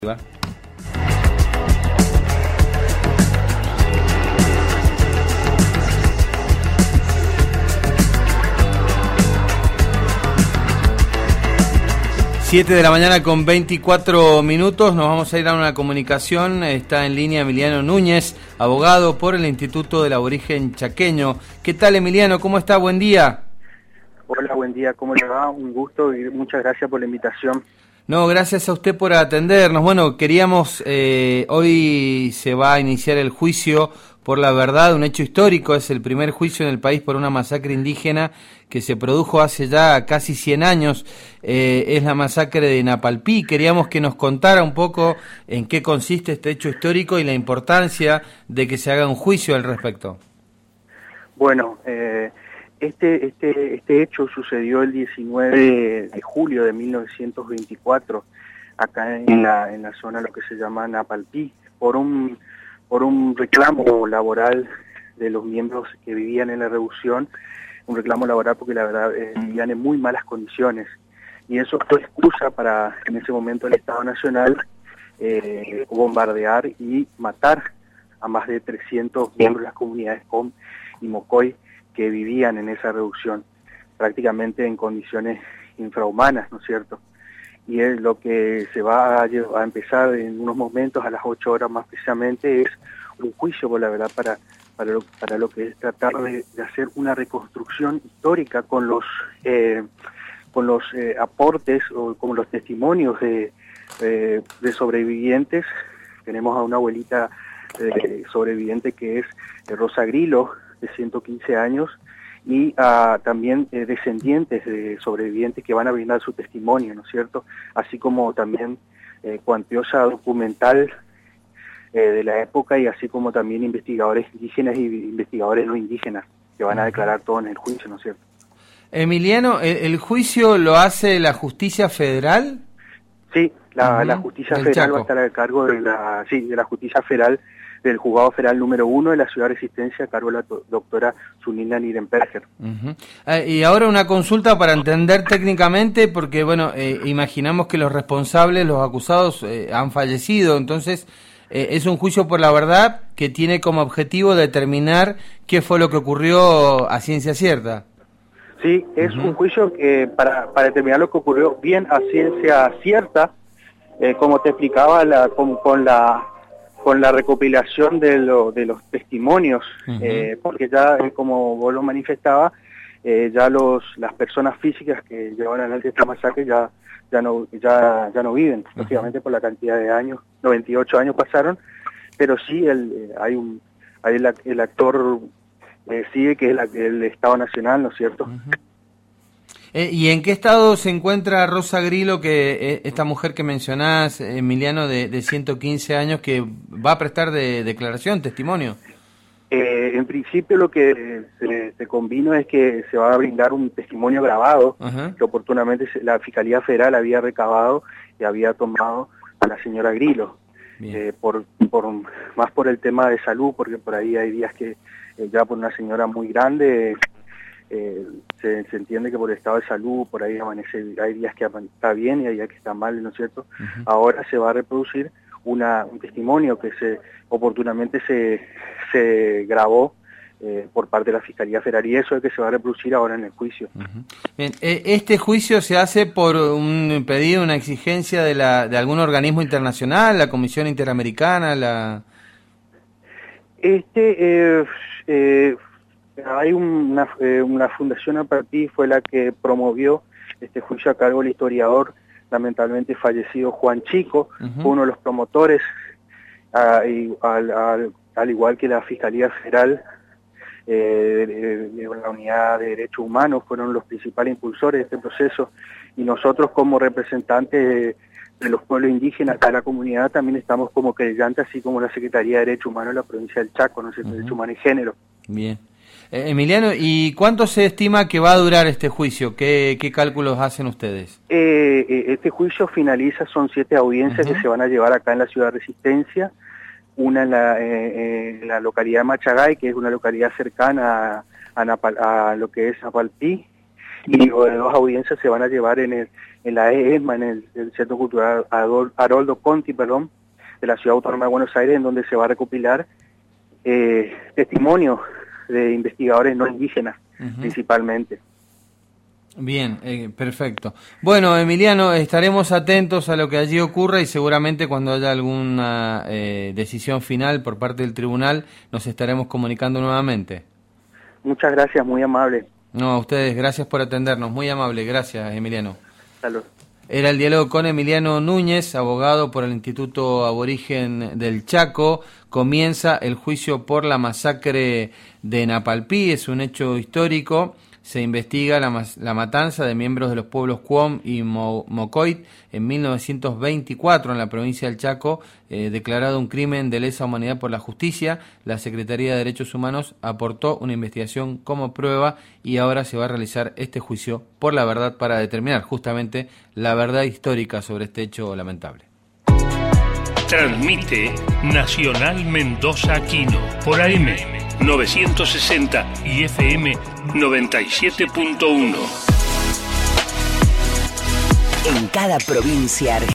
Va. Siete de la mañana con 24 minutos, nos vamos a ir a una comunicación. Está en línea Emiliano Núñez, abogado por el Instituto del Aborigen Chaqueño. ¿Qué tal, Emiliano? ¿Cómo está? Buen día. Hola, buen día. ¿Cómo le va? Un gusto y muchas gracias por la invitación. No, gracias a usted por atendernos. Bueno, queríamos, hoy se va a iniciar el juicio por la verdad, un hecho histórico. Es el primer juicio en el país por una masacre indígena que se produjo hace ya casi 100 años. Es la masacre de Napalpí. Queríamos que nos contara un poco en qué consiste este hecho histórico y la importancia de que se haga un juicio al respecto. Bueno, este hecho sucedió el 19 de julio de 1924, acá en la zona, lo que se llama Napalpí, por un reclamo laboral de los miembros que vivían en la revolución, un reclamo laboral porque la verdad vivían en muy malas condiciones, y eso fue excusa para, en ese momento, el Estado Nacional bombardear y matar a más de 300 miembros de las comunidades Com y Mocoy que vivían en esa reducción, prácticamente en condiciones infrahumanas, ¿no es cierto? Y es lo que se va a empezar en unos momentos, a las 8 horas más precisamente, es un juicio por la verdad para lo que es tratar de hacer una reconstrucción histórica con los aportes o con los testimonios de sobrevivientes. Tenemos a una abuelita sobreviviente que es Rosa Grilo, de 115 años, y también descendientes de sobrevivientes que van a brindar su testimonio, ¿no es cierto? Así como también cuantiosa documental de la época, y así como también investigadores indígenas y investigadores no indígenas que van a declarar todo en el juicio, ¿no es cierto? Emiliano, ¿el juicio lo hace la justicia federal? Sí, la justicia federal va a estar a cargo de la justicia federal, del juzgado federal número 1 de la ciudad de Resistencia, a cargo de la doctora Zunilda Nirenberger. Y ahora una consulta para entender técnicamente, porque bueno, imaginamos que los responsables, los acusados, han fallecido, entonces es un juicio por la verdad que tiene como objetivo determinar qué fue lo que ocurrió a ciencia cierta. Sí, es un juicio que para determinar lo que ocurrió bien a ciencia cierta, como te explicaba, con la recopilación de los testimonios, porque ya, como vos lo manifestabas, ya las personas físicas que llevan adelante esta masacre ya no viven, lógicamente por la cantidad de años, 98 años pasaron, pero sí el actor sigue, que es el Estado Nacional, ¿no es cierto? ¿Y en qué estado se encuentra Rosa Grilo, que esta mujer que mencionás, Emiliano, de 115 años, que va a prestar declaración, testimonio? En principio lo que se convino es que se va a brindar un testimonio grabado, que oportunamente la Fiscalía Federal había recabado y había tomado a la señora Grilo, más por el tema de salud, porque por ahí hay días que ya por una señora muy grande, se entiende que por el estado de salud, por ahí hay días que está bien y hay días que está mal, ¿no es cierto? Ahora se va a reproducir un testimonio que oportunamente se grabó por parte de la Fiscalía Federal, y eso es que se va a reproducir ahora en el juicio. Bien, ¿este juicio se hace por un pedido, una exigencia de algún organismo internacional, la Comisión Interamericana, hay una fundación Napalpí, fue la que promovió este juicio a cargo del historiador lamentablemente fallecido Juan Chico, fue uno de los promotores, al igual que la Fiscalía Federal de la Unidad de Derechos Humanos, fueron los principales impulsores de este proceso, y nosotros como representantes de los pueblos indígenas de la comunidad también estamos como querellantes, así como la Secretaría de Derechos Humanos de la provincia del Chaco, ¿no sé? Derechos Humanos y Género. Bien. Emiliano, ¿y cuánto se estima que va a durar este juicio? ¿Qué cálculos hacen ustedes? Este juicio finaliza, son 7 audiencias que se van a llevar acá en la ciudad de Resistencia, una en la localidad de Machagay, que es una localidad cercana a lo que es Napalpí, y las dos audiencias se van a llevar en la ESMA, en el Centro Cultural Haroldo Conti, de la Ciudad Autónoma de Buenos Aires, en donde se va a recopilar testimonios de investigadores no indígenas, principalmente. Bien, perfecto. Bueno, Emiliano, estaremos atentos a lo que allí ocurra y seguramente cuando haya alguna decisión final por parte del tribunal nos estaremos comunicando nuevamente. Muchas gracias, muy amable. No, a ustedes, gracias por atendernos, muy amable, gracias, Emiliano. Salud. Era el diálogo con Emiliano Núñez, abogado por el Instituto Aborigen del Chaco. Comienza el juicio por la masacre de Napalpí, es un hecho histórico. Se investiga la matanza de miembros de los pueblos Cuom y Mocoit en 1924 en la provincia del Chaco, declarado un crimen de lesa humanidad por la justicia. La Secretaría de Derechos Humanos aportó una investigación como prueba y ahora se va a realizar este juicio por la verdad para determinar justamente la verdad histórica sobre este hecho lamentable. Transmite Nacional Mendoza Quino por AM 960 y FM 97.1. En cada provincia